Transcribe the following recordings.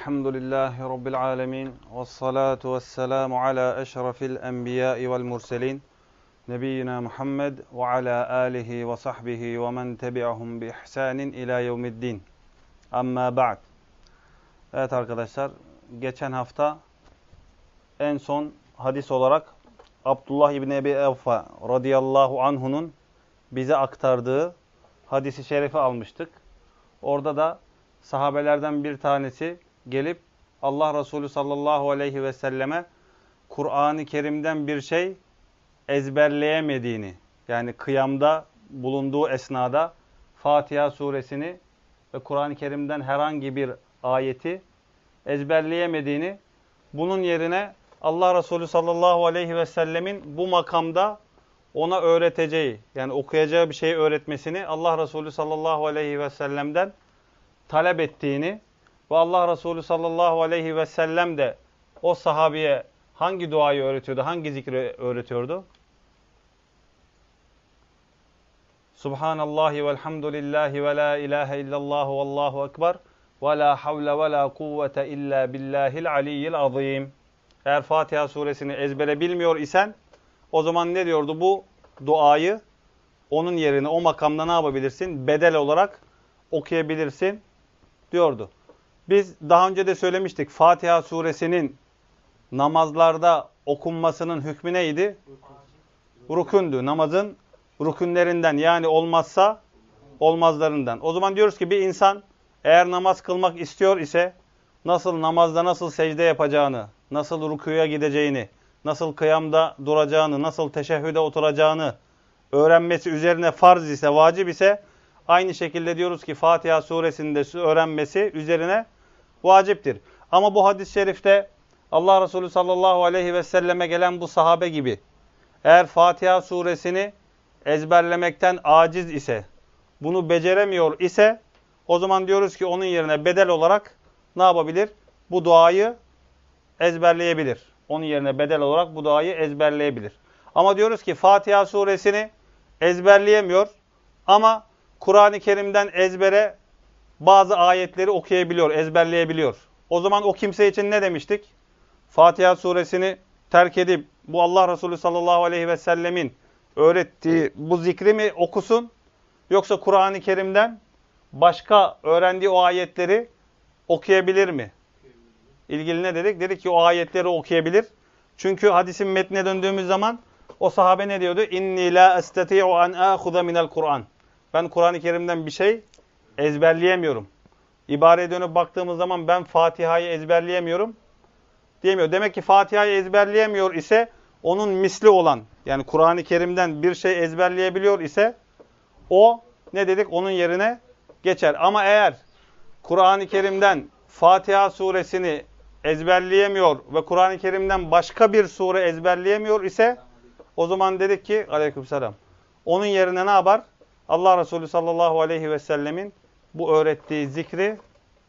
Elhamdülillahi Rabbil alemin. Vessalatu vesselamu ala eşrefil enbiya'i vel murselin. Nebiyyina Muhammed ve ala alihi ve sahbihi ve men tebi'ahum bi ihsanin ila yevmiddin. Amma ba'd. Evet arkadaşlar, geçen hafta en son hadis olarak Abdullah İbni Ebi Evfa radıyallahu anhu'nun bize aktardığı hadisi şerifi almıştık. Orada da sahabelerden bir tanesi gelip Allah Resulü sallallahu aleyhi ve selleme Kur'an-ı Kerim'den bir şey ezberleyemediğini, yani kıyamda bulunduğu esnada Fatiha suresini ve Kur'an-ı Kerim'den herhangi bir ayeti ezberleyemediğini, bunun yerine Allah Resulü sallallahu aleyhi ve sellemin bu makamda ona öğreteceği, yani okuyacağı bir şeyi öğretmesini Allah Resulü sallallahu aleyhi ve sellem'den talep ettiğini ve Allah Resulü sallallahu aleyhi ve sellem de o sahabeye hangi duayı öğretiyordu, hangi zikri öğretiyordu? Subhanallahi velhamdülillahi ve la ilahe illallah ve allahu ekber ve la havle ve la kuvvete illa billahil aliyyil azim. Eğer Fatiha suresini ezbere bilmiyor isen o zaman ne diyordu? Bu duayı onun yerine o makamda ne yapabilirsin? Bedel olarak okuyabilirsin diyordu. Biz daha önce de söylemiştik. Fatiha suresinin namazlarda okunmasının hükmü neydi? Rukündü. Namazın rükünlerinden, yani olmazsa olmazlarından. O zaman diyoruz ki bir insan eğer namaz kılmak istiyor ise nasıl namazda nasıl secde yapacağını, nasıl rükûya gideceğini, nasıl kıyamda duracağını, nasıl teşehhüde oturacağını öğrenmesi üzerine farz ise, vacip ise aynı şekilde diyoruz ki Fatiha suresinde öğrenmesi üzerine vaciptir. Ama bu hadis-i şerifte Allah Resulü sallallahu aleyhi ve selleme gelen bu sahabe gibi eğer Fatiha suresini ezberlemekten aciz ise, bunu beceremiyor ise o zaman diyoruz ki onun yerine bedel olarak ne yapabilir? Bu duayı ezberleyebilir. Onun yerine bedel olarak bu duayı ezberleyebilir. Ama diyoruz ki Fatiha suresini ezberleyemiyor ama Kur'an-ı Kerim'den ezbere bazı ayetleri okuyabiliyor, ezberleyebiliyor. O zaman o kimse için ne demiştik? Fatiha suresini terk edip bu Allah Resulü sallallahu aleyhi ve sellemin öğrettiği bu zikri mi okusun? Yoksa Kur'an-ı Kerim'den başka öğrendiği o ayetleri okuyabilir mi? İlgili ne dedik? Dedik ki o ayetleri okuyabilir. Çünkü hadisin metnine döndüğümüz zaman o sahabe ne diyordu? İnni la estati'u an ahuza minel Kur'an. Ben Kur'an-ı Kerim'den bir şey ezberleyemiyorum. İbareye dönüp baktığımız zaman ben Fatiha'yı ezberleyemiyorum diyemiyor. Demek ki Fatiha'yı ezberleyemiyor ise onun misli olan, yani Kur'an-ı Kerim'den bir şey ezberleyebiliyor ise o ne dedik? Onun yerine geçer. Ama eğer Kur'an-ı Kerim'den Fatiha suresini ezberleyemiyor ve Kur'an-ı Kerim'den başka bir sure ezberleyemiyor ise o zaman dedik ki aleykümselam, onun yerine ne yapar? Allah Resulü sallallahu aleyhi ve sellemin bu öğrettiği zikri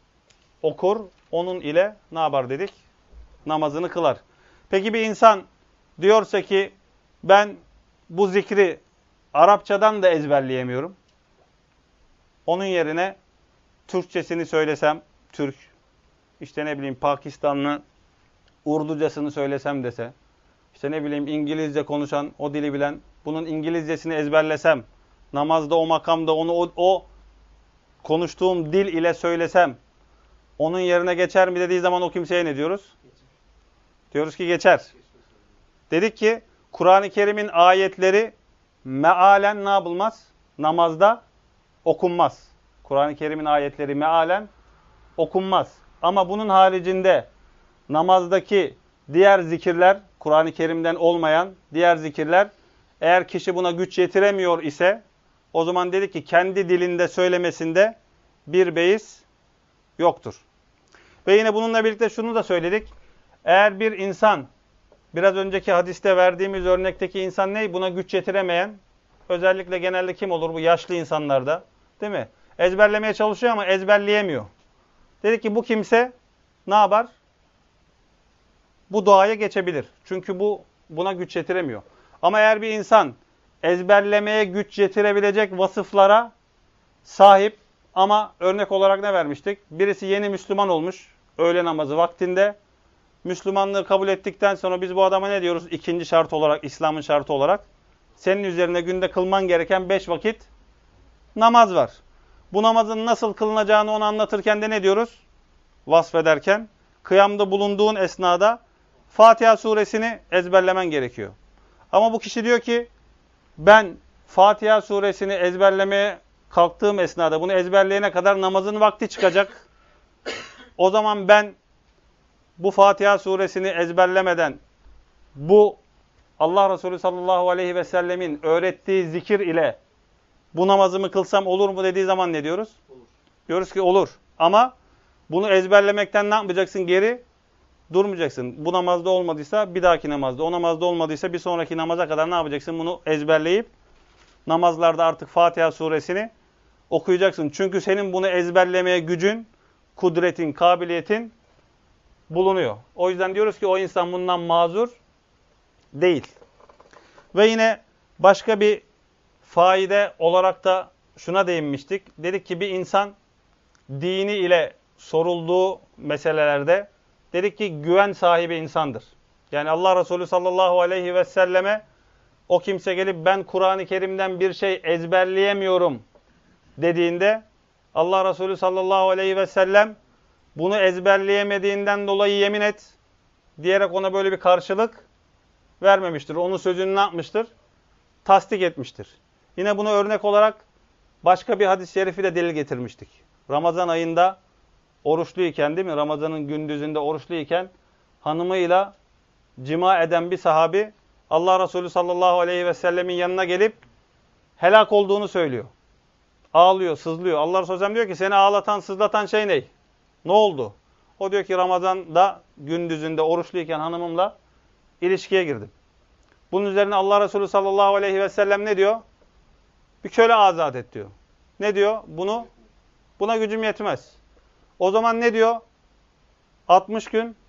okur, onun ile ne yapar dedik? Namazını kılar. Peki bir insan diyorsa ki ben bu zikri Arapçadan da ezberleyemiyorum. Onun yerine Türkçesini söylesem, Türk, işte ne bileyim Pakistanlı Urducasını söylesem dese, işte ne bileyim İngilizce konuşan, o dili bilen, bunun İngilizcesini ezberlesem, namazda o makamda onu o konuştuğum dil ile söylesem, onun yerine geçer mi dediği zaman o kimseye ne diyoruz? Geçer. Diyoruz ki geçer. Dedik ki Kur'an-ı Kerim'in ayetleri mealen ne yapılmaz? Namazda okunmaz. Kur'an-ı Kerim'in ayetleri mealen okunmaz. Ama bunun haricinde namazdaki diğer zikirler, Kur'an-ı Kerim'den olmayan diğer zikirler, eğer kişi buna güç yetiremiyor ise o zaman dedik ki kendi dilinde söylemesinde bir beis yoktur. Ve yine bununla birlikte şunu da söyledik. Eğer bir insan, biraz önceki hadiste verdiğimiz örnekteki insan ne? Buna güç yetiremeyen, özellikle genelde kim olur? Bu yaşlı insanlarda, değil mi? Ezberlemeye çalışıyor ama ezberleyemiyor. Dedik ki bu kimse ne yapar? Bu duaya geçebilir. Çünkü buna güç yetiremiyor. Ama eğer bir insan ezberlemeye güç yetirebilecek vasıflara sahip ama örnek olarak ne vermiştik? Birisi yeni Müslüman olmuş, öğle namazı vaktinde. Müslümanlığı kabul ettikten sonra biz bu adama ne diyoruz? İkinci şart olarak, İslam'ın şartı olarak. Senin üzerine günde kılman gereken 5 vakit namaz var. Bu namazın nasıl kılınacağını onu anlatırken de ne diyoruz? Vasfederken, kıyamda bulunduğun esnada Fatiha suresini ezberlemen gerekiyor. Ama bu kişi diyor ki, ben Fatiha suresini ezberlemeye kalktığım esnada, bunu ezberleyene kadar namazın vakti çıkacak. O zaman ben bu Fatiha suresini ezberlemeden, bu Allah Resulü sallallahu aleyhi ve sellemin öğrettiği zikir ile bu namazımı kılsam olur mu dediği zaman ne diyoruz? Olur. Diyoruz ki olur. Ama bunu ezberlemekten ne yapacaksın? Geri durmayacaksın. Bu namazda olmadıysa bir dahaki namazda, o namazda olmadıysa bir sonraki namaza kadar ne yapacaksın? Bunu ezberleyip namazlarda artık Fatiha suresini okuyacaksın. Çünkü senin bunu ezberlemeye gücün, kudretin, kabiliyetin bulunuyor. O yüzden diyoruz ki o insan bundan mazur değil. Ve yine başka bir faide olarak da şuna değinmiştik. Dedik ki bir insan dini ile sorulduğu meselelerde dedik ki güven sahibi insandır. Yani Allah Resulü sallallahu aleyhi ve selleme o kimse gelip ben Kur'an-ı Kerim'den bir şey ezberleyemiyorum dediğinde Allah Resulü sallallahu aleyhi ve sellem bunu ezberleyemediğinden dolayı yemin et diyerek ona böyle bir karşılık vermemiştir. Onun sözünü ne yapmıştır? Tasdik etmiştir. Yine buna örnek olarak başka bir hadis-i şerifi de delil getirmiştik. Ramazan ayında oruçluyken değil mi? Ramazanın gündüzünde oruçluyken hanımıyla cima eden bir sahabi Allah Resulü sallallahu aleyhi ve sellemin yanına gelip helak olduğunu söylüyor. Ağlıyor, sızlıyor. Allah Resulü sellem diyor ki seni ağlatan, sızlatan şey ne? Ne oldu? O diyor ki Ramazan'da gündüzünde oruçluyken hanımımla ilişkiye girdim. Bunun üzerine Allah Resulü sallallahu aleyhi ve sellem ne diyor? Bir köle azat et diyor. Ne diyor? Buna gücüm yetmez. O zaman ne diyor? 60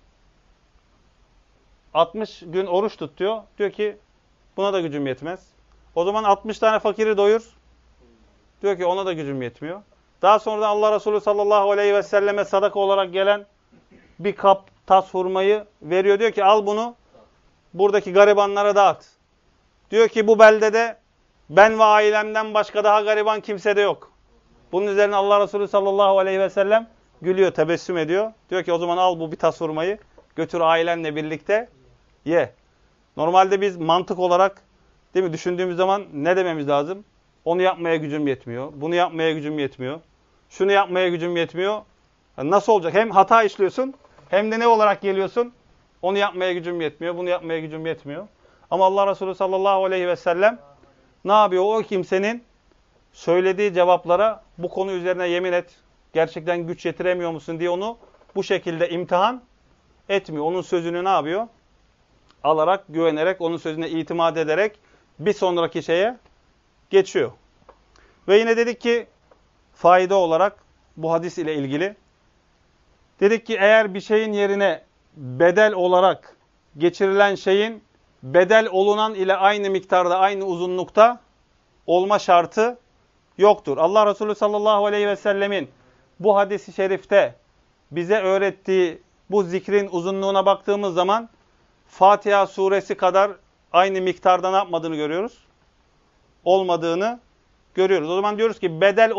gün oruç tut diyor. Diyor ki buna da gücüm yetmez. O zaman 60 tane fakiri doyur. Diyor ki ona da gücüm yetmiyor. Daha sonra da Allah Resulü sallallahu aleyhi ve selleme sadaka olarak gelen bir kap tas hurmayı veriyor. Diyor ki al bunu buradaki garibanlara dağıt. Diyor ki bu beldede ben ve ailemden başka daha gariban kimse de yok. Bunun üzerine Allah Resulü sallallahu aleyhi ve sellem gülüyor, tebessüm ediyor. Diyor ki o zaman al bu bir tas hurmayı götür ailenle birlikte ye. Normalde biz mantık olarak değil mi düşündüğümüz zaman ne dememiz lazım? Onu yapmaya gücüm yetmiyor. Bunu yapmaya gücüm yetmiyor. Şunu yapmaya gücüm yetmiyor. Yani nasıl olacak? Hem hata işliyorsun hem de ne olarak geliyorsun? Onu yapmaya gücüm yetmiyor. Bunu yapmaya gücüm yetmiyor. Ama Allah Resulü sallallahu aleyhi ve sellem ne yapıyor? O kimsenin söylediği cevaplara bu konu üzerine yemin et. Gerçekten güç yetiremiyor musun diye onu bu şekilde imtihan etmiyor. Onun sözünü ne yapıyor? Alarak, güvenerek, onun sözüne itimat ederek bir sonraki şeye geçiyor. Ve yine dedik ki fayda olarak bu hadis ile ilgili dedik ki eğer bir şeyin yerine bedel olarak geçirilen şeyin bedel olunan ile aynı miktarda, aynı uzunlukta olma şartı yoktur. Allah Resulü sallallahu aleyhi ve sellemin bu hadis-i şerifte bize öğrettiği bu zikrin uzunluğuna baktığımız zaman Fatiha suresi kadar aynı miktarda ne yapmadığını görüyoruz? Olmadığını görüyoruz. O zaman diyoruz ki bedel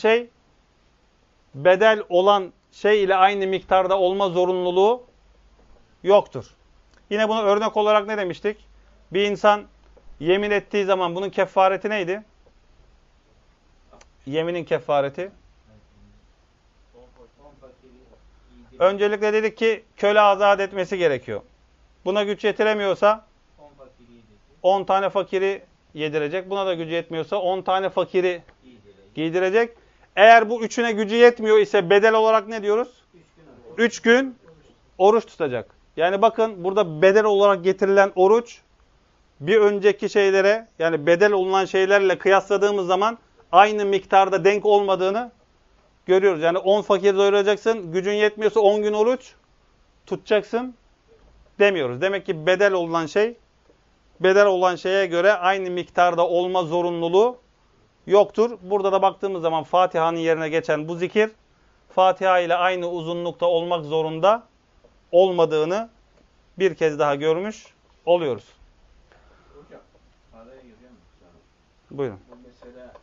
olan şey ile aynı miktarda olma zorunluluğu yoktur. Yine bunu örnek olarak ne demiştik? Bir insan yemin ettiği zaman bunun kefareti neydi? Yeminin kefareti. Öncelikle dedik ki köle azat etmesi gerekiyor. Buna güç yetiremiyorsa 10 tane fakiri yedirecek. Buna da gücü yetmiyorsa 10 tane fakiri giydirecek. Eğer bu üçüne gücü yetmiyor ise bedel olarak ne diyoruz? 3 gün oruç tutacak. Yani bakın burada bedel olarak getirilen oruç bir önceki şeylere yani bedel olunan şeylerle kıyasladığımız zaman aynı miktarda denk olmadığını görüyoruz. Yani 10 fakir doyuracaksın, gücün yetmiyorsa 10 gün oruç tutacaksın demiyoruz. Demek ki bedel olan şeye göre aynı miktarda olma zorunluluğu yoktur. Burada da baktığımız zaman Fatiha'nın yerine geçen bu zikir Fatiha ile aynı uzunlukta olmak zorunda olmadığını bir kez daha görmüş oluyoruz. Hocam, araya gireceğim. Buyurun. Bu mesela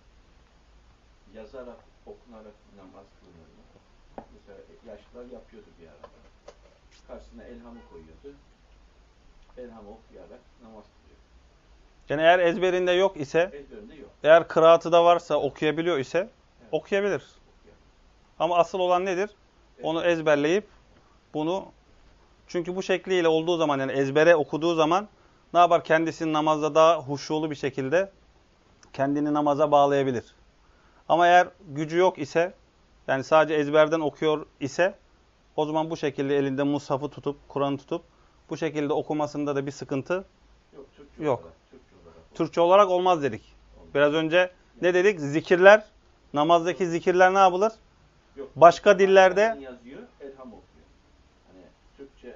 yazarak, okunarak namaz kılınır mı? Mesela yaşlılar yapıyordu bir arada. Karşısına elhamı koyuyordu. Elhamı okuyarak namaz kılıyor. Yani eğer ezberinde yok ise, Ezberinde yok. eğer kıraatı da varsa, okuyabiliyor ise Evet. okuyabilir. Okuyor. Ama asıl olan nedir? Onu ezberleyip bunu, çünkü bu şekliyle olduğu zaman, yani ezbere okuduğu zaman ne yapar? Kendisini namazda daha huşulu bir şekilde kendini namaza bağlayabilir. Ama eğer gücü yok ise, yani sadece ezberden okuyor ise, o zaman bu şekilde elinde mushafı tutup, Kur'an'ı tutup bu şekilde okumasında da bir sıkıntı Yok. yok. Türkçe olarak. Türkçe olarak olmaz dedik. Biraz önce ne dedik? Zikirler, namazdaki zikirler ne yapılır? Yok. Başka dillerde yazıyor, elham okuyor. Hani Türkçe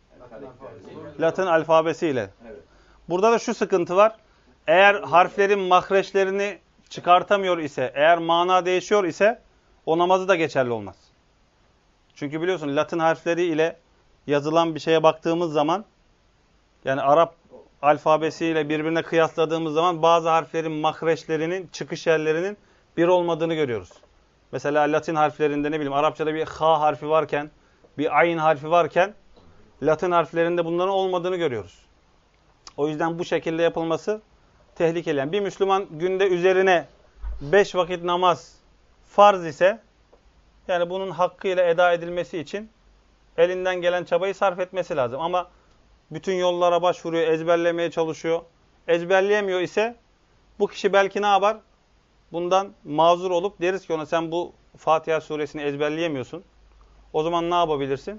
Latin alfabesiyle. Evet. Burada da şu sıkıntı var. Eğer harflerin mahreçlerini çıkartamıyor ise, eğer mana değişiyor ise o namazı da geçerli olmaz. Çünkü biliyorsun Latin harfleri ile yazılan bir şeye baktığımız zaman, yani Arap alfabesiyle birbirine kıyasladığımız zaman bazı harflerin mahreçlerinin, çıkış yerlerinin bir olmadığını görüyoruz. Mesela Latin harflerinde ne bileyim Arapçada bir ha harfi varken, bir ayn harfi varken Latin harflerinde bunların olmadığını görüyoruz. O yüzden bu şekilde yapılması tehlikeli. Yani bir Müslüman günde üzerine 5 vakit namaz farz ise, yani bunun hakkıyla eda edilmesi için elinden gelen çabayı sarf etmesi lazım. Ama bütün yollara başvuruyor, ezberlemeye çalışıyor. Ezberleyemiyor ise bu kişi belki ne yapar? Bundan mazur olup deriz ki ona, sen bu Fatiha suresini ezberleyemiyorsun. O zaman ne yapabilirsin?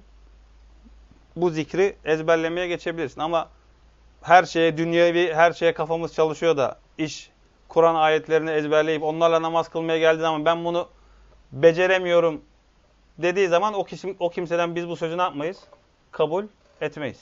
Bu zikri ezberlemeye geçebilirsin. Ama her şeye, dünyevi her şeye kafamız çalışıyor da iş Kur'an ayetlerini ezberleyip onlarla namaz kılmaya geldiği zaman ben bunu beceremiyorum dediği zaman o kimseden biz bu sözü ne yapmayız? Kabul etmeyiz.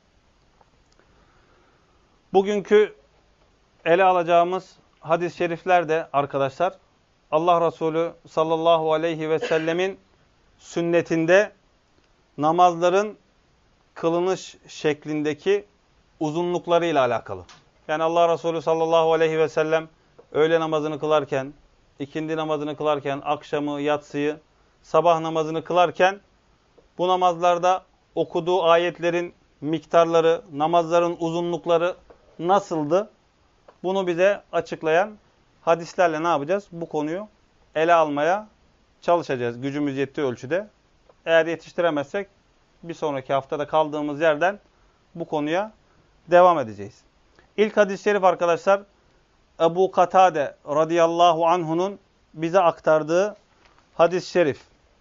Bugünkü ele alacağımız hadis-i şeriflerde arkadaşlar, Allah Resulü sallallahu aleyhi ve sellemin sünnetinde namazların kılınış şeklindeki uzunluklarıyla alakalı. Yani Allah Resulü sallallahu aleyhi ve sellem öğle namazını kılarken, ikindi namazını kılarken, akşamı, yatsıyı, sabah namazını kılarken bu namazlarda okuduğu ayetlerin miktarları, namazların uzunlukları nasıldı? Bunu bize açıklayan hadislerle ne yapacağız? Bu konuyu ele almaya çalışacağız gücümüz yettiği ölçüde. Eğer yetiştiremezsek bir sonraki haftada kaldığımız yerden bu konuya devam edeceğiz. İlk hadis-i şerif arkadaşlar Ebu Katade radıyallahu anhu'nun bize aktardığı hadis-i şerif.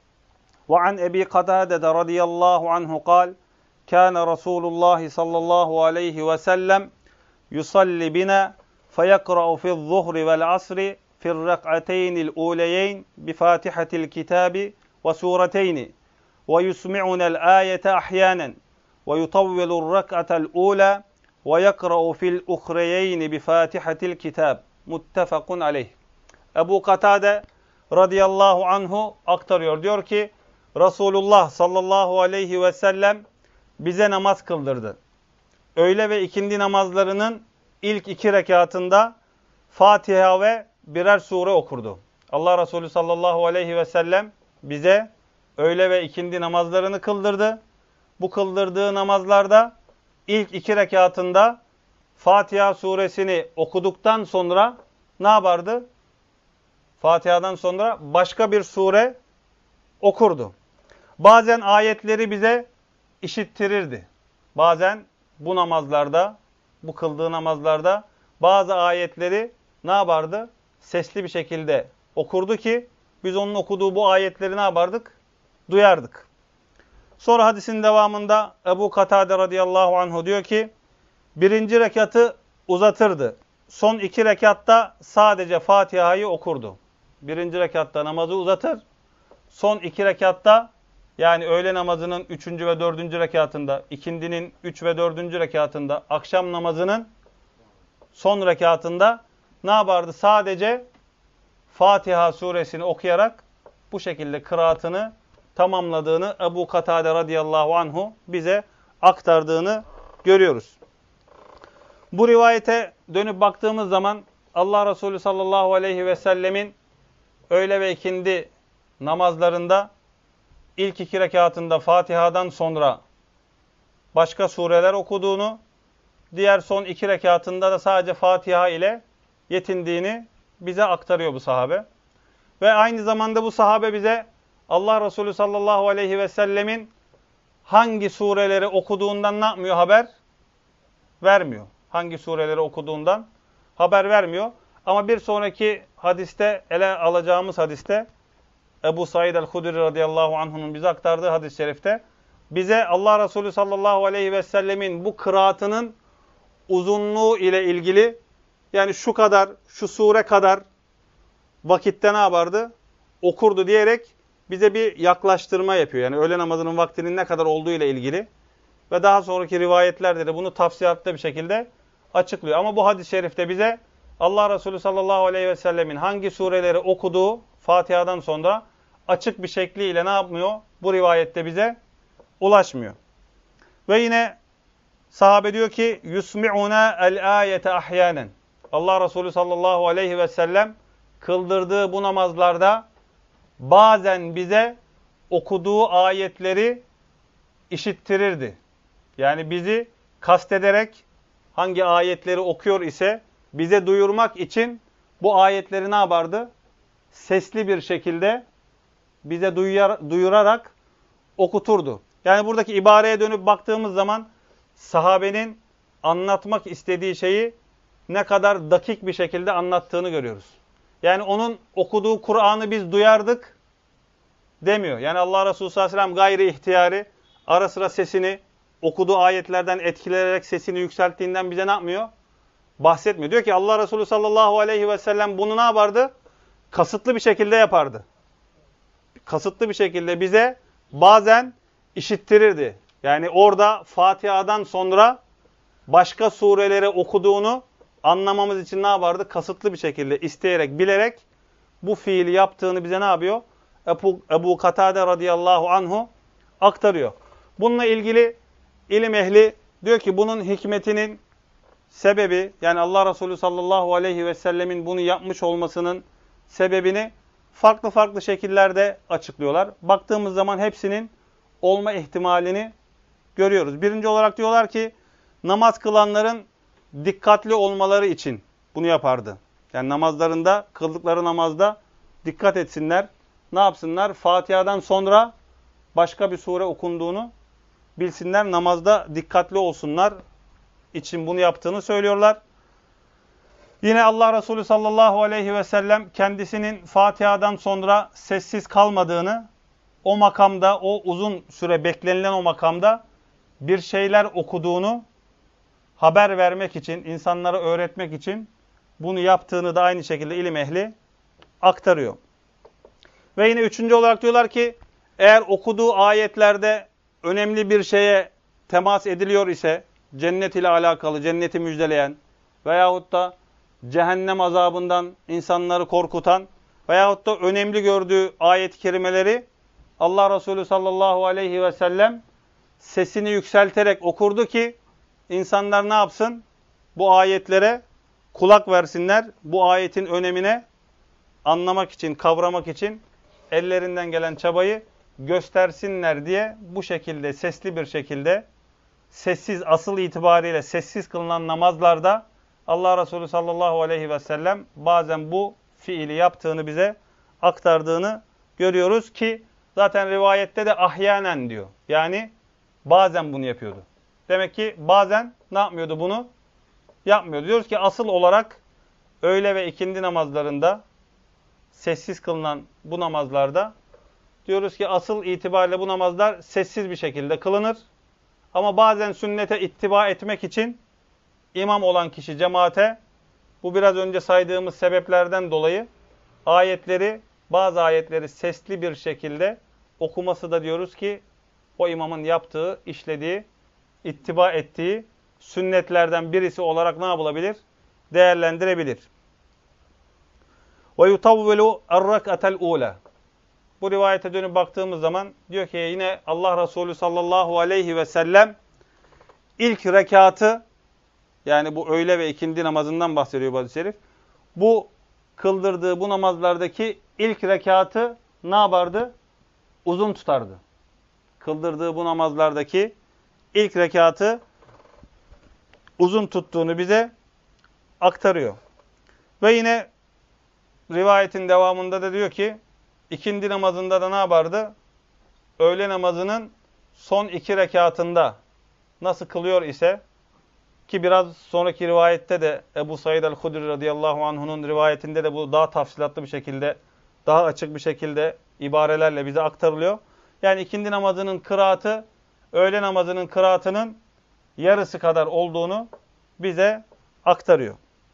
وعن أبي قتادة رضي الله عنه قال كان رسول الله صلى الله عليه وسلم يصلي بنا فيقرأ في الظهر والعصر في الركعتين الأوليين بفاتحة الكتاب وسورتين ويسمعنا الآية أحيانا ويطول الركعة الأولى ويقرأ في الأخريين بفاتحة الكتاب متفق عليه. Ebu Katade radıyallahu anhu aktarıyor. Diyor ki Resulullah sallallahu aleyhi ve sellem bize namaz kıldırdı. Öğle ve ikindi namazlarının ilk 2 rekatında Fatiha ve birer sure okurdu. Allah Resulü sallallahu aleyhi ve sellem bize öğle ve ikindi namazlarını kıldırdı. Bu kıldırdığı namazlarda ilk 2 rekatında Fatiha suresini okuduktan sonra ne yapardı? Fatiha'dan sonra başka bir sure okurdu. Bazen ayetleri bize işittirirdi. Bazen bu namazlarda, bu kıldığı namazlarda bazı ayetleri ne yapardı? Sesli bir şekilde okurdu ki biz onun okuduğu bu ayetleri ne yapardık? Duyardık. Sonra hadisin devamında Ebu Katade radıyallahu anhu diyor ki 1. rekatı uzatırdı. Son 2 rekatta sadece Fatiha'yı okurdu. 1. rekatta namazı uzatır. Son 2 rekatta, yani öğle namazının 3. ve 4. rekatında, ikindinin 3 ve 4. rekatında, akşam namazının son rekatında ne yapardı? Sadece Fatiha suresini okuyarak bu bu şekilde kıraatını tamamladığını Ebu Katade radıyallahu anhu bize aktardığını görüyoruz. Bu rivayete dönüp baktığımız zaman Allah Resulü sallallahu aleyhi ve sellemin öğle ve ikindi namazlarında ilk 2 rekatında Fatiha'dan sonra başka sureler okuduğunu, diğer son 2 rekatında da sadece Fatiha ile yetindiğini bize aktarıyor bu sahabe. Ve aynı zamanda bu sahabe bize Allah Resulü sallallahu aleyhi ve sellemin hangi sureleri okuduğundan ne yapmıyor? Haber vermiyor. Hangi sureleri okuduğundan haber vermiyor. Ama bir sonraki hadiste, ele alacağımız hadiste, Ebu Said el-Hudri radıyallahu anh'un bize aktardığı hadis-i şerifte bize Allah Resulü sallallahu aleyhi ve sellemin bu kıraatının uzunluğu ile ilgili, yani şu kadar, şu sure kadar vakitte ne yapardı? Okurdu diyerek bize bir yaklaştırma yapıyor. Yani öğle namazının vaktinin ne kadar olduğu ile ilgili ve daha sonraki rivayetlerde de bunu tafsilatlı bir şekilde açıklıyor. Ama bu hadis-i şerifte bize Allah Resulü sallallahu aleyhi ve sellemin hangi sureleri okuduğu Fatiha'dan sonra açık bir şekliyle ne yapmıyor? Bu rivayette bize ulaşmıyor. Ve yine sahabe diyor ki yusmi'una el-ayete ahyanen. Allah Resulü sallallahu aleyhi ve sellem kıldırdığı bu namazlarda bazen bize okuduğu ayetleri işittirirdi. Yani bizi kastederek hangi ayetleri okuyor ise bize duyurmak için bu ayetleri ne yapardı? Sesli bir şekilde bize duyurarak okuturdu. Yani buradaki ibareye dönüp baktığımız zaman sahabenin anlatmak istediği şeyi ne kadar dakik bir şekilde anlattığını görüyoruz. Yani onun okuduğu Kur'an'ı biz duyardık demiyor. Yani Allah Resulü sallallahu aleyhi ve sellem gayri ihtiyari ara sıra sesini okuduğu ayetlerden etkilenerek sesini yükselttiğinden bize ne yapmıyor? Bahsetmiyor. Diyor ki Allah Resulü sallallahu aleyhi ve sellem bunu ne yapardı? Kasıtlı bir şekilde yapardı. Kasıtlı bir şekilde bize bazen işittirirdi. Yani orada Fatiha'dan sonra başka sureleri okuduğunu anlamamız için ne yapardı? Kasıtlı bir şekilde isteyerek, bilerek bu fiili yaptığını bize ne yapıyor? Ebu Katade radıyallahu anhu aktarıyor. Bununla ilgili ilim ehli diyor ki bunun hikmetinin sebebi, yani Allah Resulü sallallahu aleyhi ve sellemin bunu yapmış olmasının sebebini farklı farklı şekillerde açıklıyorlar. Baktığımız zaman hepsinin olma ihtimalini görüyoruz. Birinci olarak diyorlar ki namaz kılanların dikkatli olmaları için bunu yapardı. Yani namazlarında, kıldıkları namazda dikkat etsinler. Ne yapsınlar? Fatiha'dan sonra başka bir sure okunduğunu bilsinler. Namazda dikkatli olsunlar için bunu yaptığını söylüyorlar. Yine Allah Resulü sallallahu aleyhi ve sellem kendisinin Fatiha'dan sonra sessiz kalmadığını, o makamda, o uzun süre beklenilen o makamda bir şeyler okuduğunu haber vermek için, insanlara öğretmek için bunu yaptığını da aynı şekilde ilim ehli aktarıyor. Ve yine üçüncü olarak diyorlar ki eğer okuduğu ayetlerde önemli bir şeye temas ediliyor ise, cennet ile alakalı, cenneti müjdeleyen veyahut da cehennem azabından insanları korkutan veyahut da önemli gördüğü ayet-i kerimeleri Allah Resulü sallallahu aleyhi ve sellem sesini yükselterek okurdu ki insanlar ne yapsın? Bu ayetlere kulak versinler. Bu ayetin önemine anlamak için, kavramak için ellerinden gelen çabayı göstersinler diye bu şekilde, sesli bir şekilde, sessiz, asıl itibariyle sessiz kılınan namazlarda Allah Resulü sallallahu aleyhi ve sellem bazen bu fiili yaptığını bize aktardığını görüyoruz ki zaten rivayette de ahyanen diyor. Yani bazen bunu yapıyordu. Demek ki bazen ne yapmıyordu bunu? Yapmıyordu. Diyoruz ki asıl olarak öğle ve ikindi namazlarında, sessiz kılınan bu namazlarda diyoruz ki asıl itibariyle bu namazlar sessiz bir şekilde kılınır. Ama bazen sünnete ittiba etmek için imam olan kişi cemaate bu biraz önce saydığımız sebeplerden dolayı bazı ayetleri sesli bir şekilde okuması da diyoruz ki o imamın yaptığı, işlediği, ittiba ettiği sünnetlerden birisi olarak ne yapılabilir? Değerlendirebilir. Ve yutavvilu er-rak'atel ula. bu rivayete dönüp baktığımız zaman diyor ki yine Allah Resulü sallallahu aleyhi ve sellem ilk rekatı, yani bu öğle ve ikindi namazından bahsediyor bu hadis-i şerif. Bu kıldırdığı bu namazlardaki ilk rekatı ne yapardı? Uzun tutardı. Kıldırdığı bu namazlardaki ilk rekatı uzun tuttuğunu bize aktarıyor. Ve yine rivayetin devamında da diyor ki ikindi namazında da ne yapardı? Öğle namazının son 2 rekatında nasıl kılıyor ise, ki biraz sonraki rivayette de Ebu Said el-Hudri radıyallahu anh'unun rivayetinde de bu daha tafsilatlı bir şekilde, daha açık bir şekilde ibarelerle bize aktarılıyor. Yani ikindi namazının kıraatı, öğle namazının kıraatının yarısı kadar olduğunu bize aktarıyor.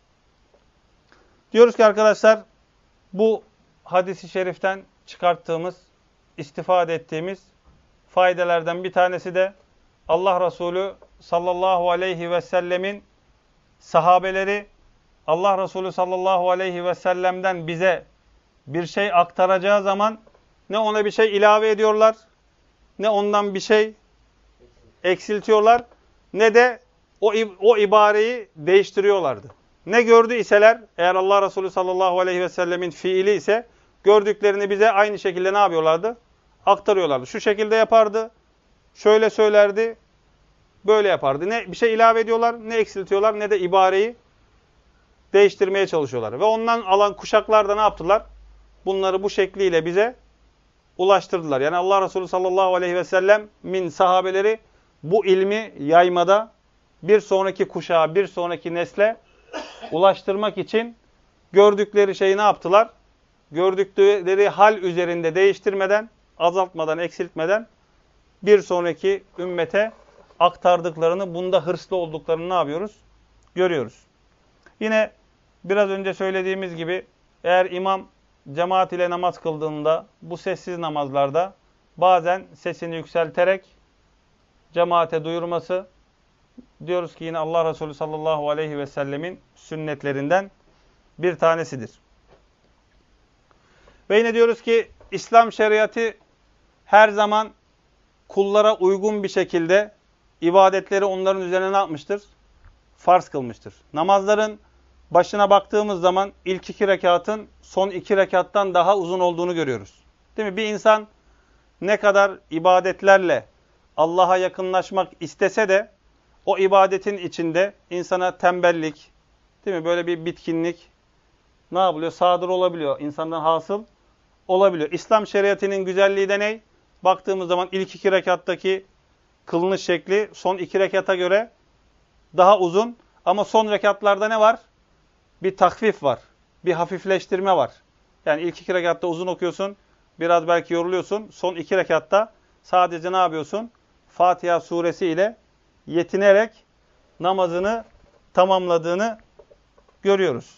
Diyoruz ki arkadaşlar, bu hadis-i şeriften çıkarttığımız, istifade ettiğimiz faydelerden bir tanesi de Allah Resulü sallallahu aleyhi ve sellemin sahabeleri Allah Resulü sallallahu aleyhi ve sellem'den bize bir şey aktaracağı zaman ne ona bir şey ilave ediyorlar, ne ondan bir şey eksiltiyorlar, ne de o ibareyi değiştiriyorlardı. Ne gördü iseler, eğer Allah Resulü sallallahu aleyhi ve sellemin fiili ise, gördüklerini bize aynı şekilde ne yapıyorlardı? Aktarıyorlardı. Şu şekilde yapardı, şöyle söylerdi, böyle yapardı. Ne bir şey ilave ediyorlar, ne eksiltiyorlar, ne de ibareyi değiştirmeye çalışıyorlar. Ve ondan alan kuşaklar da ne yaptılar? Bunları bu şekliyle bize ulaştırdılar. Yani Allah Resulü sallallahu aleyhi ve sellem'in sahabeleri bu ilmi yaymada bir sonraki kuşağa, bir sonraki nesle ulaştırmak için gördükleri şeyi ne yaptılar? Gördükleri hal üzerinde değiştirmeden, azaltmadan, eksiltmeden bir sonraki ümmete aktardıklarını, bunda hırslı olduklarını ne yapıyoruz? Görüyoruz. Yine biraz önce söylediğimiz gibi eğer imam cemaat ile namaz kıldığında bu sessiz namazlarda bazen sesini yükselterek cemaate duyurması, diyoruz ki yine Allah Resulü sallallahu aleyhi ve sellemin sünnetlerinden bir tanesidir. Ve yine diyoruz ki İslam şeriatı her zaman kullara uygun bir şekilde ibadetleri onların üzerine ne yapmıştır? Farz kılmıştır. Namazların başına baktığımız zaman ilk 2 rekatın son 2 rekattan daha uzun olduğunu görüyoruz. Değil mi? Bir insan ne kadar ibadetlerle Allah'a yakınlaşmak istese de o ibadetin içinde insana tembellik, değil mi? Böyle bir bitkinlik ne yapılıyor? Sadır olabiliyor. İnsandan hasıl olabiliyor. İslam şeriatının güzelliği de ne? Baktığımız zaman ilk 2 rekattaki kılınış şekli son 2 rekata göre daha uzun. Ama son rekatlarda ne var? Bir takfif var. Bir hafifleştirme var. Yani ilk 2 rekatta uzun okuyorsun. Biraz belki yoruluyorsun. Son 2 rekatta sadece ne yapıyorsun? Fatiha suresi ile yetinerek namazını tamamladığını görüyoruz.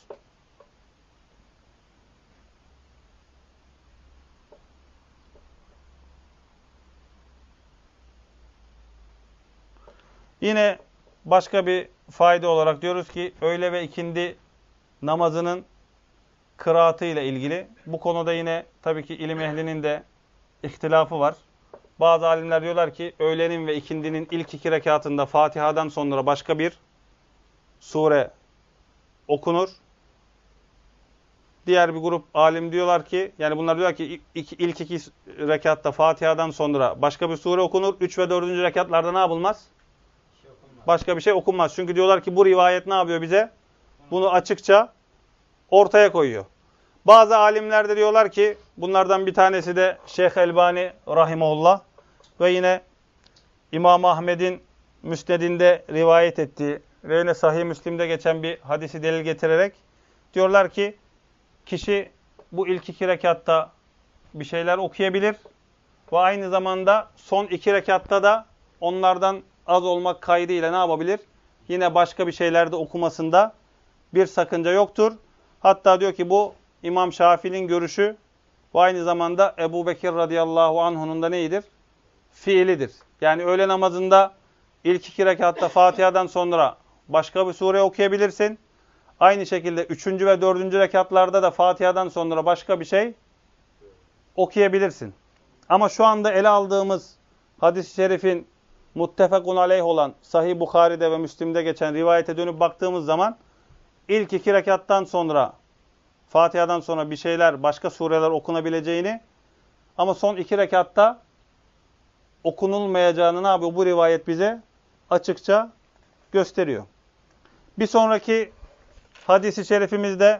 Yine başka bir fayda olarak diyoruz ki öğle ve ikindi namazının kıraatı ile ilgili. Bu konuda yine tabii ki ilim ehlinin de ihtilafı var. Bazı alimler diyorlar ki öğlenin ve ikindinin ilk 2 rekatında Fatiha'dan sonra başka bir sure okunur. Diğer bir grup alim diyorlar ki, yani bunlar diyorlar ki ilk 2 rekatta Fatiha'dan sonra başka bir sure okunur. 3 ve 4. rekatlarda ne yapılmaz? Başka bir şey okunmaz. Çünkü diyorlar ki bu rivayet ne yapıyor bize? Bunu açıkça ortaya koyuyor. Bazı alimler de diyorlar ki, bunlardan bir tanesi de Şeyh Elbani rahimahullah ve yine İmam Ahmed'in Müsned'inde rivayet ettiği ve yine Sahih Müslim'de geçen bir hadisi delil getirerek diyorlar ki kişi bu ilk 2 rekatta bir şeyler okuyabilir ve aynı zamanda son 2 rekatta da onlardan az olmak kaydıyla ne yapabilir? Yine başka bir şeylerde okumasında bir sakınca yoktur. Hatta diyor ki bu İmam Şafii'nin görüşü ve aynı zamanda Ebu Bekir radıyallahu anh'unun da neyidir? Fiilidir. Yani öğle namazında ilk 2 rekatta Fatiha'dan sonra başka bir sure okuyabilirsin. Aynı şekilde 3. ve 4. rekatlarda da Fatiha'dan sonra başka bir şey okuyabilirsin. Ama şu anda ele aldığımız hadis-i şerifin muttefakun aleyh olan Sahih Bukhari'de ve Müslim'de geçen rivayete dönüp baktığımız zaman ilk 2 rekattan sonra, Fatiha'dan sonra bir şeyler, başka sureler okunabileceğini ama son 2 rekatta okunulmayacağını ne yapıyor? Bu rivayet bize açıkça gösteriyor. Bir sonraki hadis-i şerifimizde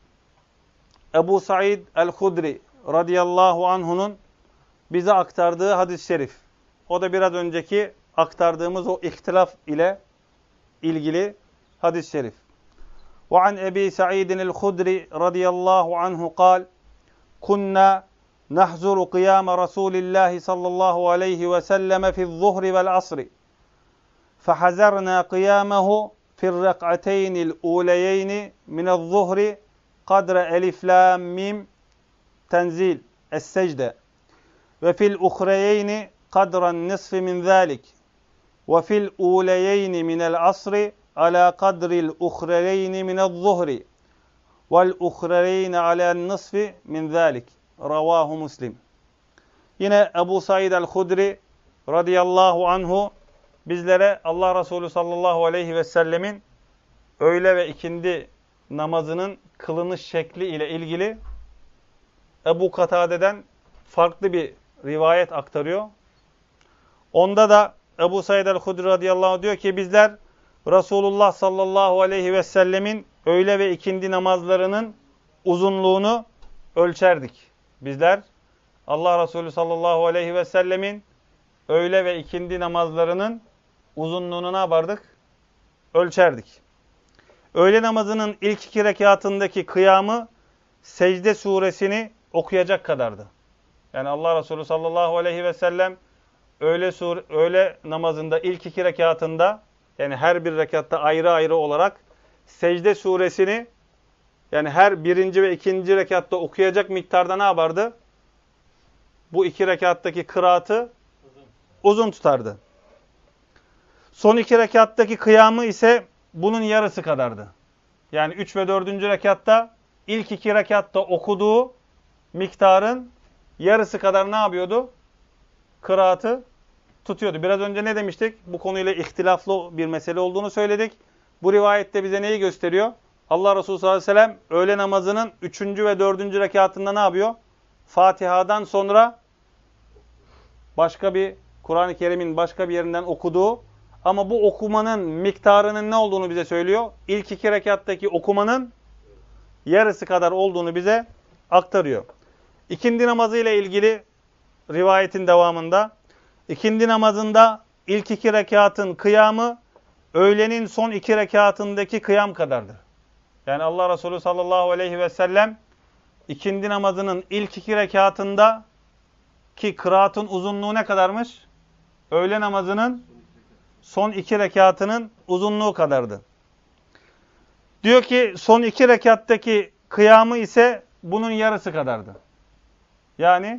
Ebu Said el-Hudri radıyallahu anhu'nun bize aktardığı hadis-i şerif. O da biraz önceki aktardığımız o ihtilaf ile ilgili hadis-i şerif. وعن أبي سعيد الخدري رضي الله عنه قال كنا نحزر قيام رسول الله صلى الله عليه وسلم في الظهر والعصر فحزرنا قيامه في الركعتين الأوليين من الظهر قدر ألف لام ميم تنزيل السجدة وفي الأخريين قدر النصف من ذلك وفي الأوليين من العصر على قدر الأخرين من الظهر والأخرين على النصف من ذلك رواه مسلم. Yine Ebu Said el-Hudri radıyallahu anhu bizlere Allah Resulü sallallahu aleyhi ve sellemin öğle ve ikindi namazının kılınış şekli ile ilgili Ebu Katade'den farklı bir rivayet aktarıyor. Onda da Ebu Said el-Hudri radıyallahu anh diyor ki bizler Resulullah sallallahu aleyhi ve sellemin öğle ve ikindi namazlarının uzunluğunu ölçerdik. Bizler Allah Resulü sallallahu aleyhi ve sellemin öğle ve ikindi namazlarının uzunluğunu ne yapardık? Ölçerdik. Öğle namazının ilk 2 rekatındaki kıyamı secde suresini okuyacak kadardı. Yani Allah Resulü sallallahu aleyhi ve sellem öğle namazında ilk 2 rekatında, yani her bir rekatta ayrı ayrı olarak secde suresini, yani her 1. ve 2. rekatta okuyacak miktarda ne yapardı? Bu 2 rekattaki kıraatı uzun tutardı. Son 2 rekattaki kıyamı ise bunun yarısı kadardı. Yani 3 ve 4. rekatta ilk 2 rekatta okuduğu miktarın yarısı kadar ne yapıyordu? Kıraatı tutuyordu. Biraz önce ne demiştik? Bu konuyla ihtilaflı bir mesele olduğunu söyledik. Bu rivayette bize neyi gösteriyor? Allah Resulü sallallahu aleyhi ve sellem öğle namazının 3. ve 4. rekatında ne yapıyor? Fatiha'dan sonra başka bir Kur'an-ı Kerim'in başka bir yerinden okuduğu ama bu okumanın miktarının ne olduğunu bize söylüyor. İlk 2 rekattaki okumanın yarısı kadar olduğunu bize aktarıyor. İkindi namazı ile ilgili rivayetin devamında İkindi namazında ilk 2 rekatın kıyamı öğlenin son 2 rekatındaki kıyam kadardır. Yani Allah Resulü sallallahu aleyhi ve sellem ikindi namazının ilk 2 rekatında ki kıraatın uzunluğu ne kadarmış? Öğle namazının son 2 rekatının uzunluğu kadardı. Diyor ki son 2 rekattaki kıyamı ise bunun yarısı kadardı. Yani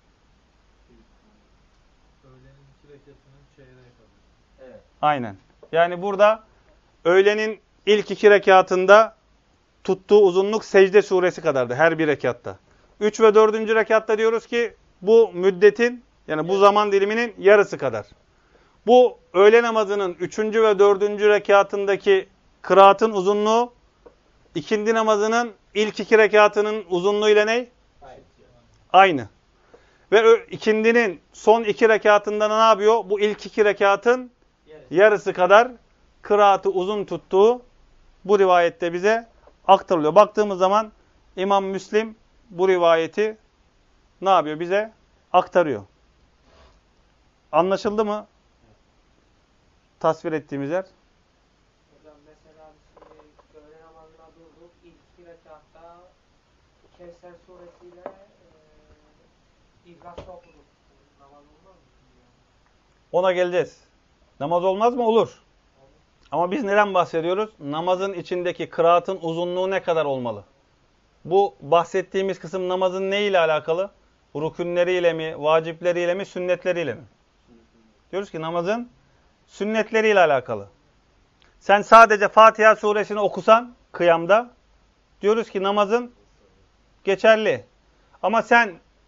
aynen. Yani burada öğlenin ilk 2 rekatında tuttuğu uzunluk secde suresi kadardı her bir rekatta. 3 ve 4. rekatta diyoruz ki bu müddetin, yani bu zaman diliminin yarısı kadar. Bu öğle namazının 3. ve 4. rekatındaki kıraatın uzunluğu ikindi namazının ilk 2 rekatının uzunluğuyla ne? Aynı. Ve ikindinin son 2 rekatında ne yapıyor? Bu ilk 2 rekatın yarısı kadar kıraatı uzun tuttuğu bu rivayette bize aktarılıyor. Baktığımız zaman İmam Müslim bu rivayeti ne yapıyor? Bize aktarıyor. Anlaşıldı mı? Tasvir ettiğimiz yer. Hocam mesela şimdi öğle namazına durduk. İlk 2 rekatta Kevser suresiyle İhlas'ta okuduk. Namaz olmaz mı? Ona geleceğiz. Namaz olmaz mı? Olur. Ama biz neden bahsediyoruz? Namazın içindeki kıraatın uzunluğu ne kadar olmalı? Bu bahsettiğimiz kısım namazın ne ile alakalı? Rükünleriyle mi, vacipleriyle mi, sünnetleriyle mi? Diyoruz ki namazın sünnetleriyle alakalı. Sen sadece Fatiha suresini okusan kıyamda, diyoruz ki namazın geçerli. Ama sen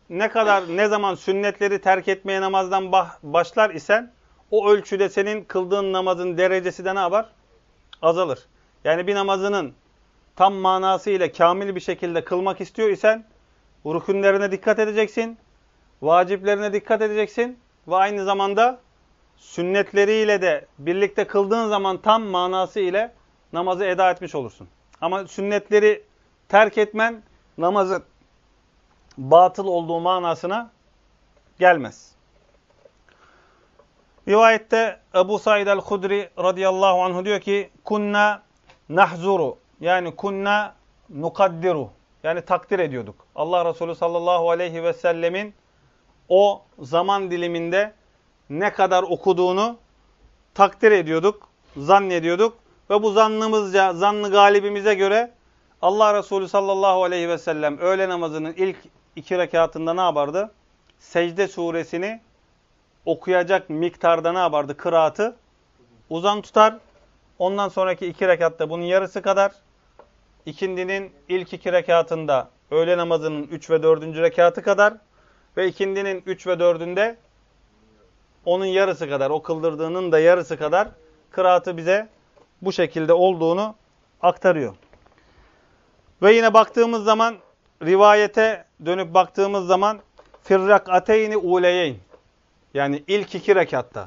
ne zaman sünnetleri terk etmeye namazdan başlar isen o ölçüde senin kıldığın namazın derecesi de ne yapar? Azalır. Yani bir namazının tam manasıyla kamil bir şekilde kılmak istiyor isen rükünlerine dikkat edeceksin, vaciplerine dikkat edeceksin ve aynı zamanda sünnetleriyle de birlikte kıldığın zaman tam manası ile namazı eda etmiş olursun. Ama sünnetleri terk etmen namazın batıl olduğu manasına gelmez. Rivayette Ebu Said el-Hudri radıyallahu anhu diyor ki kunna nahzuru yani kunna nukaddiru yani takdir ediyorduk. Allah Resulü sallallahu aleyhi ve sellemin o zaman diliminde ne kadar okuduğunu takdir ediyorduk, zannediyorduk ve bu zannımızca, zannı galibimize göre Allah Resulü sallallahu aleyhi ve sellem öğle namazının ilk 2 rekatında ne yapardı? Secde suresini okuyacak miktarda ne yapardı? Kıraatı uzun tutar. Ondan sonraki 2 rekatta bunun yarısı kadar. İkindinin ilk 2 rekatında öğle namazının 3 ve 4. rekatı kadar ve ikindinin 3 ve 4'ünde onun yarısı kadar, o kıldırdığının da yarısı kadar kıraatı bize bu şekilde olduğunu aktarıyor. Ve yine baktığımız zaman, rivayete dönüp baktığımız zaman firrakateyni uleyeyn yani ilk 2 rekatta.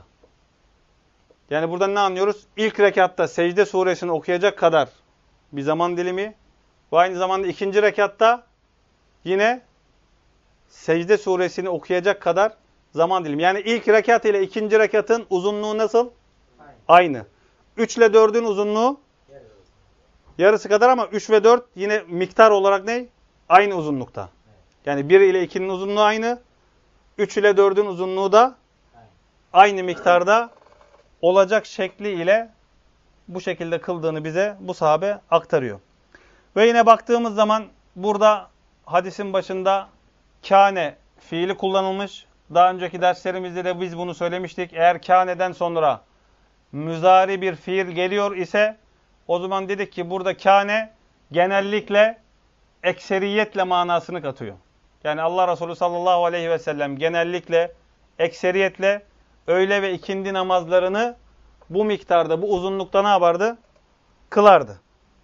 Yani buradan ne anlıyoruz? İlk rekatta secde suresini okuyacak kadar bir zaman dilimi ve aynı zamanda 2. rekatta yine secde suresini okuyacak kadar zaman dilimi. Yani ilk rekat ile 2. rekatın uzunluğu nasıl? Aynı. 3 ile 4'ün uzunluğu yarısı kadar ama 3 ve 4 yine miktar olarak ne? Aynı uzunlukta. Yani 1 ile 2'nin uzunluğu aynı. 3 ile 4'ün uzunluğu da aynı miktarda olacak şekliyle bu şekilde kıldığını bize bu sahabe aktarıyor. Ve yine baktığımız zaman burada hadisin başında kâne fiili kullanılmış. Daha önceki derslerimizde de biz bunu söylemiştik. Eğer kâneden sonra müzari bir fiil geliyor ise o zaman dedik ki burada kâne genellikle ekseriyetle manasını katıyor. Yani Allah Resulü sallallahu aleyhi ve sellem genellikle ekseriyetle öğle ve ikindi namazlarını bu miktarda, bu uzunlukta ne yapardı? Kılardı.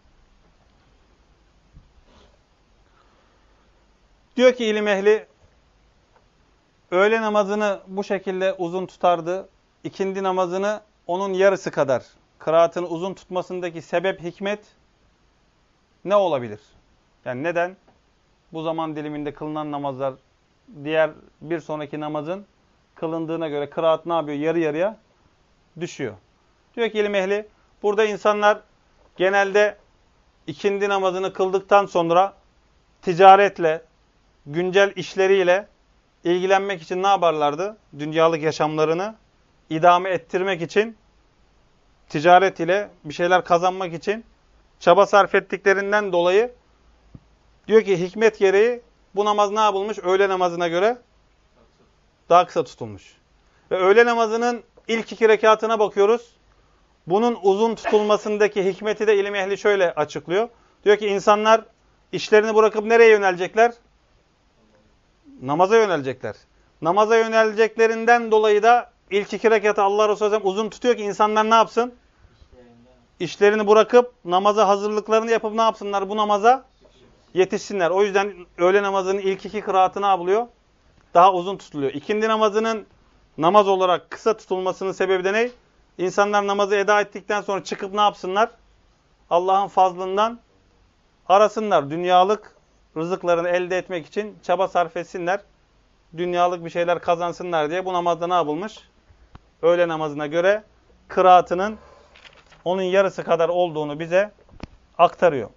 Diyor ki ilim ehli, öğle namazını bu şekilde uzun tutardı. İkindi namazını onun yarısı kadar. Kıraatını uzun tutmasındaki sebep, hikmet ne olabilir? Yani neden bu zaman diliminde kılınan namazlar diğer bir sonraki namazın kılındığına göre kıraat ne yapıyor? Yarı yarıya düşüyor. Diyor ki ilim ehli, burada insanlar genelde ikindi namazını kıldıktan sonra ticaretle, güncel işleriyle ilgilenmek için ne yaparlardı? Dünyalık yaşamlarını idame ettirmek için, ticaret ile bir şeyler kazanmak için çaba sarf ettiklerinden dolayı diyor ki hikmet gereği bu namaz ne yapılmış? Öğle namazına göre daha kısa tutulmuş. Ve öğle namazının ilk 2 rekatına bakıyoruz. Bunun uzun tutulmasındaki hikmeti de ilim ehli şöyle açıklıyor. Diyor ki insanlar işlerini bırakıp nereye yönelecekler? Namaza yönelecekler. Namaza yöneleceklerinden dolayı da ilk 2 rekatı Allah Resulü uzun tutuyor ki insanlar ne yapsın? İşlerini bırakıp namaza hazırlıklarını yapıp ne yapsınlar? Bu namaza yetişsinler. O yüzden öğle namazının ilk 2 kıraatı ne yapılıyor? Daha uzun tutuluyor. İkindi namazının namaz olarak kısa tutulmasının sebebi de ne? İnsanlar namazı eda ettikten sonra çıkıp ne yapsınlar? Allah'ın fazlından arasınlar. Dünyalık rızıklarını elde etmek için çaba sarf etsinler. Dünyalık bir şeyler kazansınlar diye bu namazda ne yapılmış? Öğle namazına göre kıraatının onun yarısı kadar olduğunu bize aktarıyor.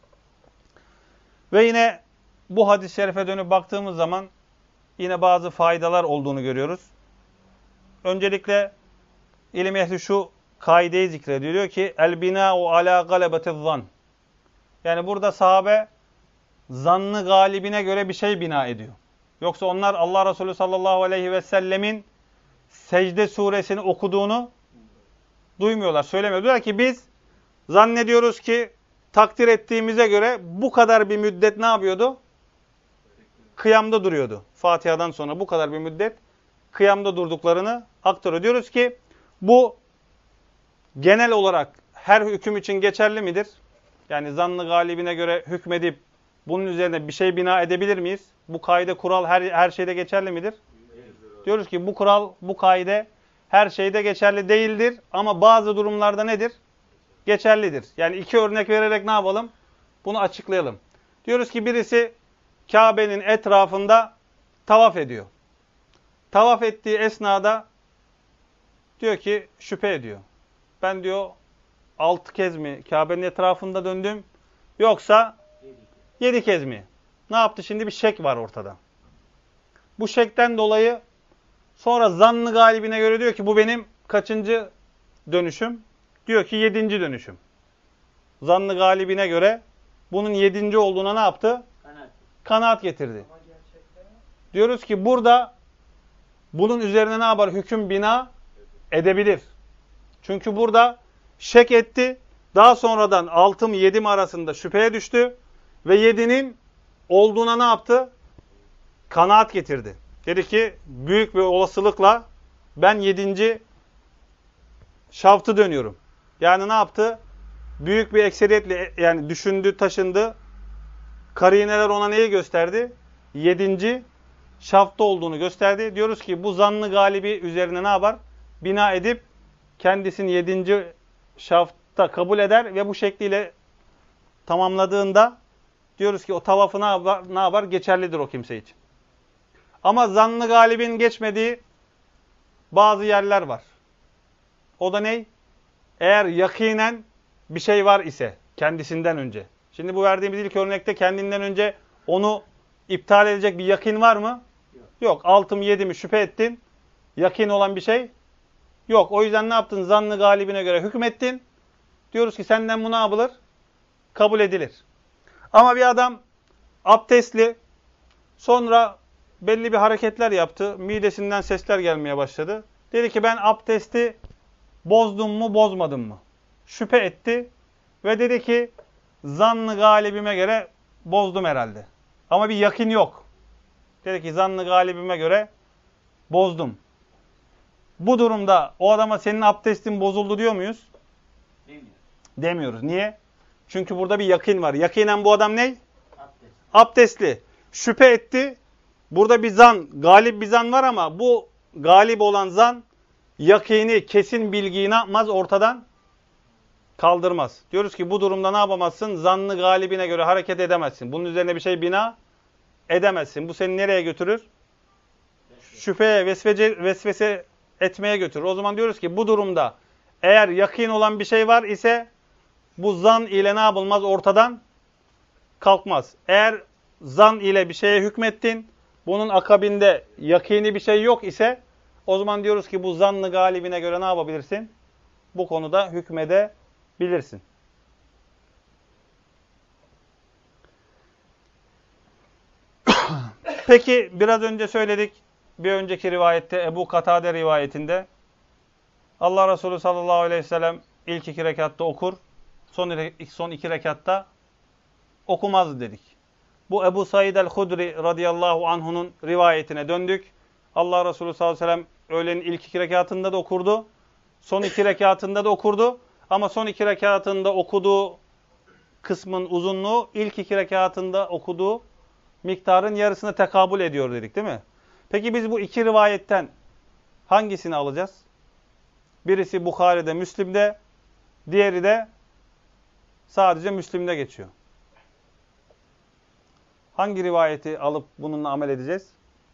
Ve yine bu hadis-i şerife dönüp baktığımız zaman yine bazı faydalar olduğunu görüyoruz. Öncelikle ilim ehli şu kaideyi zikrediyor. Diyor ki el-binâ'u alâ galebetiz-zann. Yani burada sahabe zannı galibine göre bir şey bina ediyor. Yoksa onlar Allah Resulü sallallahu aleyhi ve sellemin secde suresini okuduğunu duymuyorlar, söylemiyorlar. Diyorlar ki biz zannediyoruz ki takdir ettiğimize göre bu kadar bir müddet ne yapıyordu? kıyamda duruyordu. Fatiha'dan sonra bu kadar bir müddet kıyamda durduklarını aktarıyor. Diyoruz ki bu genel olarak her hüküm için geçerli midir? Yani zannı galibine göre hükmedip bunun üzerine bir şey bina edebilir miyiz? Bu kaide, kural her şeyde geçerli midir? Diyoruz ki bu kural, bu kaide her şeyde geçerli değildir ama bazı durumlarda nedir? Geçerlidir. Yani iki örnek vererek ne yapalım? Bunu açıklayalım. Diyoruz ki birisi Kabe'nin etrafında tavaf ediyor. Tavaf ettiği esnada diyor ki şüphe ediyor. Ben diyor 6 kez mi Kabe'nin etrafında döndüm yoksa 7 kez mi? Ne yaptı? Şimdi bir şek var ortada. Bu şekten dolayı sonra zannı galibine göre diyor ki bu benim kaçıncı dönüşüm? Diyor ki 7. dönüşüm. Zannı galibine göre bunun 7. olduğuna ne yaptı? Kanaat getirdi. Diyoruz ki burada bunun üzerine ne yapar? Hüküm bina edebilir. Çünkü burada şek etti. Daha sonradan 6 mı 7 mi arasında şüpheye düştü. Ve 7'nin olduğuna ne yaptı? Kanaat getirdi. Dedi ki büyük bir olasılıkla ben 7. şaftı dönüyorum. Yani ne yaptı? Büyük bir ekseriyetle yani düşündü, taşındı. Karineler ona neyi gösterdi? 7. şafta olduğunu gösterdi. Diyoruz ki bu zannı galibi üzerine ne yapar? Bina edip kendisini 7. şafta kabul eder ve bu şekliyle tamamladığında diyoruz ki o tavafı ne yapar? Geçerlidir o kimse için. Ama zannı galibin geçmediği bazı yerler var. O da ne? Eğer yakinen bir şey var ise kendisinden önce. Şimdi bu verdiğimiz ilk örnekte kendinden önce onu iptal edecek bir yakin var mı? Yok. 6 mı 7 mi şüphe ettin. Yakin olan bir şey yok. O yüzden ne yaptın? Zannı galibine göre hükmettin. Diyoruz ki senden bu ne yapılır? Kabul edilir. Ama bir adam abdestli, sonra belli bir hareketler yaptı. Midesinden sesler gelmeye başladı. Dedi ki ben abdesti bozdum mu, bozmadım mı? Şüphe etti ve dedi ki zannı galibime göre bozdum herhalde. Ama bir yakin yok. Dedi ki zannı galibime göre bozdum. Bu durumda o adama senin abdestin bozuldu diyor muyuz? Demiyoruz. Niye? Çünkü burada bir yakin var. Yakinen bu adam ne? Abdestli. Şüphe etti. Burada bir zan, galip bir zan var ama bu galip olan zan yakini, kesin bilgiyi ne yapmaz? Ortadan kaldırmaz. Diyoruz ki bu durumda ne yapamazsın? Zannı galibine göre hareket edemezsin. Bunun üzerine bir şey bina edemezsin. Bu seni nereye götürür? Şüpheye, vesvese etmeye götürür. O zaman diyoruz ki bu durumda eğer yakin olan bir şey var ise bu zan ile ne yapılmaz? Ortadan kalkmaz. Eğer zan ile bir şeye hükmettin, bunun akabinde yakini bir şey yok ise o zaman diyoruz ki bu zannı galibine göre ne yapabilirsin? Bu konuda hükmedebilirsin. Peki biraz önce söyledik. Bir önceki rivayette Ebu Katade rivayetinde Allah Resulü sallallahu aleyhi ve sellem ilk 2 rekatta okur. Son 2 rekatta okumaz dedik. Bu Ebu Said el-Hudri radıyallahu anh'unun rivayetine döndük. Allah Resulü sallallahu aleyhi ve sellem öğlenin ilk 2 rekatında da okurdu. Son 2 rekatında da okurdu. Ama son 2 rekatında okuduğu kısmın uzunluğu ilk 2 rekatında okuduğu miktarın yarısına tekabül ediyor dedik değil mi? Peki biz bu 2 rivayetten hangisini alacağız? Birisi Bukhari'de, Müslim'de, diğeri de sadece Müslim'de geçiyor. Hangi rivayeti alıp bununla amel edeceğiz?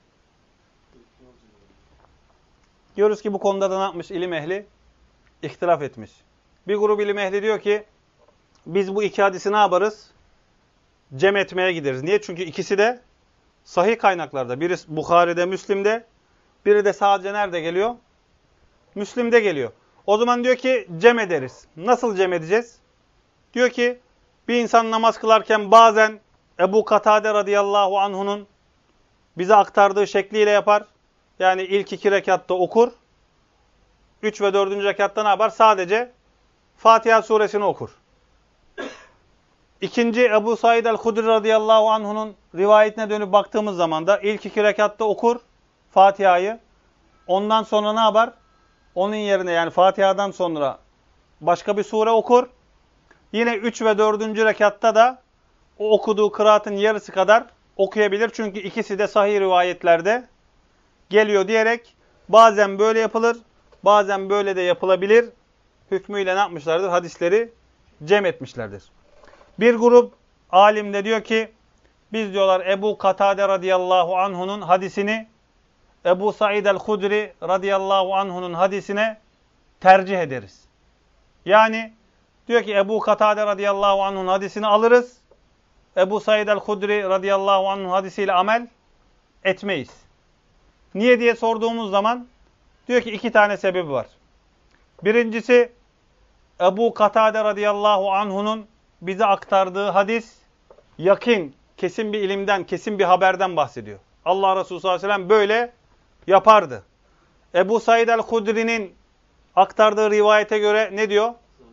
Diyoruz ki bu konuda da ne yapmış ilim ehli? İhtilaf etmiş. Bir grup ilim ehli diyor ki biz bu 2 hadisi ne yaparız? Cem etmeye gideriz. Niye? Çünkü ikisi de sahih kaynaklarda. Biri Bukhari'de, Müslim'de, biri de sadece nerede geliyor? Müslim'de geliyor. O zaman diyor ki cem ederiz. Nasıl cem edeceğiz? Diyor ki bir insan namaz kılarken bazen Ebu Katade radıyallahu anh'unun bize aktardığı şekliyle yapar. Yani ilk 2 rekatta okur. 3 ve 4. rekatta ne yapar? Sadece Fatiha suresini okur. İkinci Ebu Said el-Hudri radıyallahu anh'unun rivayetine dönüp baktığımız zaman da ilk 2 rekatta okur Fatiha'yı. Ondan sonra ne yapar? Onun yerine yani Fatiha'dan sonra başka bir sure okur. Yine 3 ve 4. rekatta da o okuduğu kıraatın yarısı kadar okuyabilir. Çünkü ikisi de sahih rivayetlerde geliyor diyerek bazen böyle yapılır, bazen böyle de yapılabilir. Hükmüyle ne yapmışlardır? Hadisleri cem etmişlerdir. Bir grup alim de diyor ki biz diyorlar Ebu Katade radıyallahu anh'unun hadisini Ebu Said el-Hudri radıyallahu anh'unun hadisine tercih ederiz. Yani diyor ki Ebu Katade radıyallahu anh'un hadisini alırız. Ebu Said el-Hudri radıyallahu anh'un hadisiyle amel etmeyiz. Niye diye sorduğumuz zaman diyor ki 2 tane sebebi var. Birincisi Ebu Katade radıyallahu anh'unun bize aktardığı hadis yakın, kesin bir ilimden, kesin bir haberden bahsediyor. Allah Resulü sallallahu aleyhi ve sellem böyle yapardı. Ebu Said el-Hudri'nin aktardığı rivayete göre ne diyor?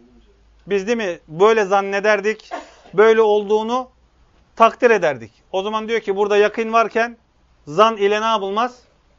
Biz değil mi böyle zannederdik, böyle olduğunu takdir ederdik. O zaman diyor ki burada yakın varken zan ile ne yapılmaz?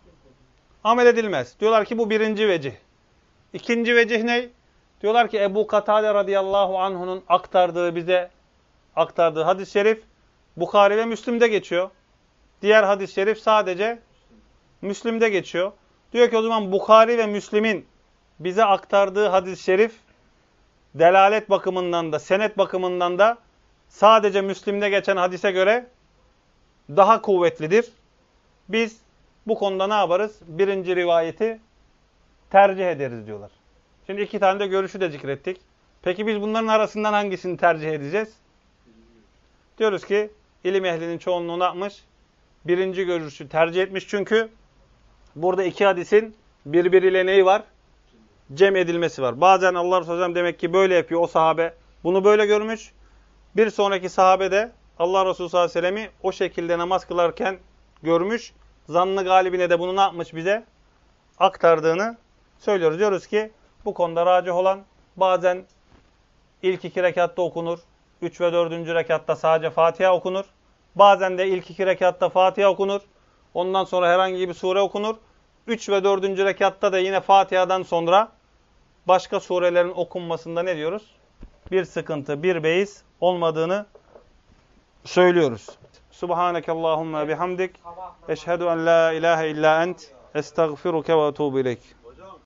Amel edilmez. Diyorlar ki bu birinci vecih. İkinci vecih ne? Diyorlar ki Ebu Katade radıyallahu anh'unun bize aktardığı hadis-i şerif Bukhari ve Müslim'de geçiyor. Diğer hadis-i şerif sadece Müslim'de geçiyor. Diyor ki o zaman Bukhari ve Müslim'in bize aktardığı hadis-i şerif delalet bakımından da, senet bakımından da sadece Müslim'de geçen hadise göre daha kuvvetlidir. Biz bu konuda ne yaparız? Birinci rivayeti tercih ederiz diyorlar. Şimdi 2 tane de görüşü de zikrettik. Peki biz bunların arasından hangisini tercih edeceğiz? Diyoruz ki ilim ehlinin çoğunluğu ne yapmış? Birinci görüşü tercih etmiş çünkü burada 2 hadisin birbiriyle neyi var? Cem edilmesi var. Bazen Allah Resulü Sellem demek ki böyle yapıyor o sahabe. Bunu böyle görmüş. Bir sonraki sahabe de Allah Resulü sallallahu aleyhi ve sellem'i o şekilde namaz kılarken görmüş. Zannı galibine de bunu ne yapmış bize? Aktardığını söylüyoruz. Diyoruz ki bu konuda racih olan bazen ilk 2 rekatta okunur. 3 ve 4. rekatta sadece Fatiha okunur. Bazen de ilk 2 rekatta Fatiha okunur. Ondan sonra herhangi bir sure okunur. 3 ve 4. rekatta da yine Fatiha'dan sonra başka surelerin okunmasında ne diyoruz? Bir sıkıntı, bir beis olmadığını söylüyoruz. Subhanekallahumma bihamdik. Eşhedü en la ilahe illa ent. Estağfiruke ve etûbü ileyk.